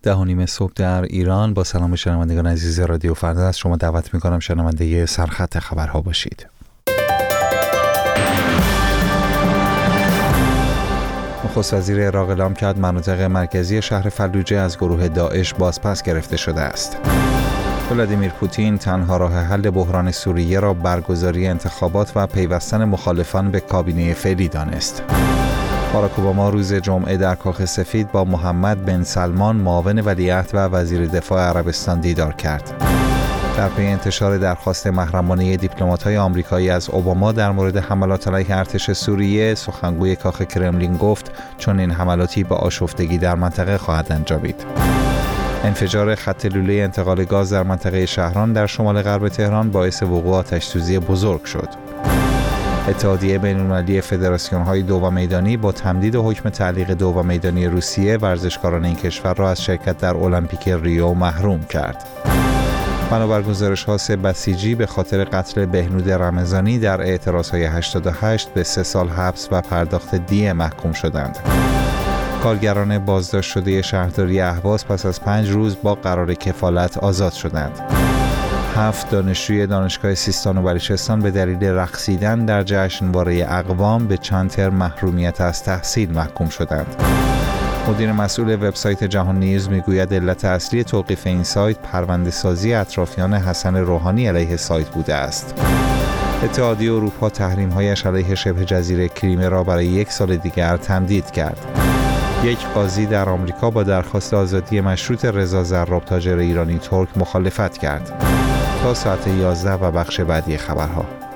10:30 صبح در ایران. با سلام شنوندگان عزیز رادیو فردا از شما دعوت می‌کنم شنونده سرخط خبرها باشید. نخست وزیر عراق اعلام کرد مناطق مرکزی شهر فلوجه از گروه داعش بازپس گرفته شده است. ولادیمیر پوتین تنها راه حل بحران سوریه را برگزاری انتخابات و پیوستن مخالفان به کابینه فعلی دانست. باراک اوباما روز جمعه در کاخ سفید با محمد بن سلمان معاون ولیعهد و وزیر دفاع عربستان دیدار کرد. در پی انتشار درخواست محرمانه دیپلمات‌های آمریکایی از اوباما در مورد حملات علیه ارتش سوریه، سخنگوی کاخ کرملین گفت چون این حملاتی با آشفتگی در منطقه خواهد انجامید. انفجار خط لوله انتقال گاز در منطقه شهران در شمال غرب تهران باعث وقوع آتش‌سوزی بزرگ شد. اتحادیه بین‌المللی فدراسیون‌های دو و میدانی با تمدید حکم تعلیق دو و میدانی روسیه ورزشکاران این کشور را از شرکت در المپیک ریو محروم کرد. بنابر گزارش‌ها سه بسیجی به خاطر قتل بهنود رمضانی در اعتراض‌های 88 به 3 سال حبس و پرداخت دیه محکوم شدند. کارگران بازداشت شده شهرداری اهواز پس از 5 روز با قرار کفالت آزاد شدند. 7 دانشجوی دانشگاه سیستان و بلوچستان به دلیل رقصیدن در جشنواره اقوام به چند ترم محرومیت از تحصیل محکوم شدند. مدیر مسئول وبسایت جهان نیوز میگوید علت اصلی توقیف این سایت پرونده‌سازی اطرافیان حسن روحانی علیه سایت بوده است. اتحادیه اروپا تحریم‌هایش علیه شبه جزیره کریمه را برای 1 سال دیگر تمدید کرد. یک قاضی در آمریکا با درخواست آزادی مشروط رضا زراب تاجر ایرانی ترک مخالفت کرد. تا ساعت 11 و بخش بعدی خبرها.